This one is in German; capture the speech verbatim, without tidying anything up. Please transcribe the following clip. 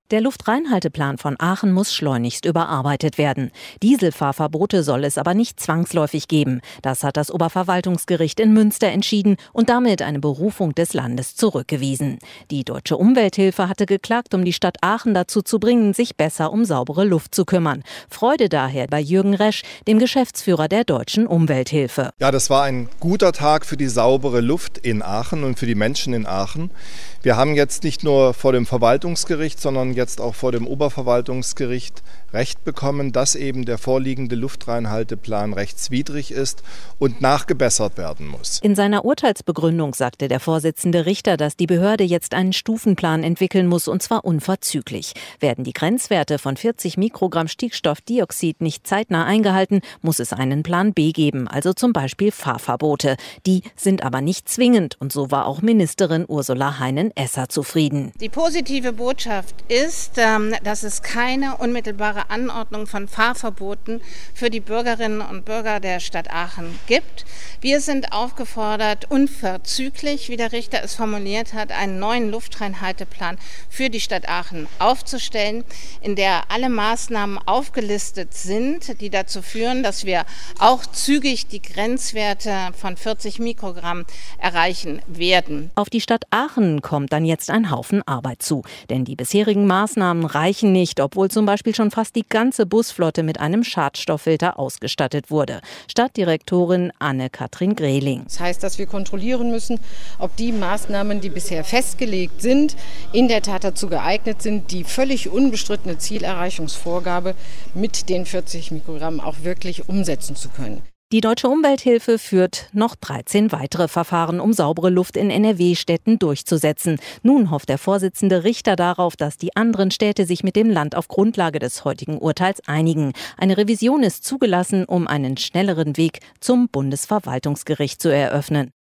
Der Luftreinhalteplan von Aachen muss schleunigst überarbeitet werden. Dieselfahrverbote soll es aber nicht zwangsläufig geben. Das hat das Oberverwaltungsgericht in Münster entschieden und damit eine Berufung des Landes zurückgewiesen. Die Deutsche Umwelthilfe hatte geklagt, um die Stadt Aachen dazu zu bringen, sich besser um saubere Luft zu kümmern. Freude daher bei Jürgen Resch, dem Geschäftsführer der Deutschen Umwelthilfe. Ja, das war ein guter Tag für die saubere Luft in Aachen und für die Menschen in Aachen. Wir haben jetzt nicht nur vor dem Verwaltungsgericht, sondern jetzt auch vor dem Oberverwaltungsgericht Recht bekommen, dass eben der vorliegende Luftreinhalteplan rechtswidrig ist und nachgebessert werden muss. In seiner Urteilsbegründung sagte der Vorsitzende Richter, dass die Behörde jetzt einen Stufenplan entwickeln muss, und zwar unverzüglich. Werden die Grenzwerte von vierzig Mikrogramm Stickstoffdioxid nicht zeitnah eingehalten, muss es einen Plan B geben, also zum Beispiel Fahrverbote. Die sind aber nicht zwingend, und so war auch Ministerin Ursula Heinen-Esser zufrieden. Die positive Botschaft ist, dass es keine unmittelbare Anordnung von Fahrverboten für die Bürgerinnen und Bürger der Stadt Aachen gibt. Wir sind aufgefordert, unverzüglich, wie der Richter es formuliert hat, einen neuen Luftreinhalteplan für die Stadt Aachen aufzustellen, in der alle Maßnahmen aufgelistet sind, die dazu führen, dass wir auch zügig die Grenzwerte von vierzig Mikrogramm erreichen werden. Auf die Stadt Aachen kommt dann jetzt ein Haufen Arbeit zu, denn die bisherigen Maßnahmen reichen nicht, obwohl zum Beispiel schon fast die ganze Busflotte mit einem Schadstofffilter ausgestattet wurde. Stadtdirektorin Anne-Kathrin Grehling. Das heißt, dass wir kontrollieren müssen, ob die Maßnahmen, die bisher festgelegt sind, in der Tat dazu geeignet sind, die völlig unbestrittene Zielerreichungsvorgabe mit den vierzig Mikrogramm auch wirklich umsetzen zu können. Die Deutsche Umwelthilfe führt noch dreizehn weitere Verfahren, um saubere Luft in N R W-Städten durchzusetzen. Nun hofft der Vorsitzende Richter darauf, dass die anderen Städte sich mit dem Land auf Grundlage des heutigen Urteils einigen. Eine Revision ist zugelassen, um einen schnelleren Weg zum Bundesverwaltungsgericht zu eröffnen.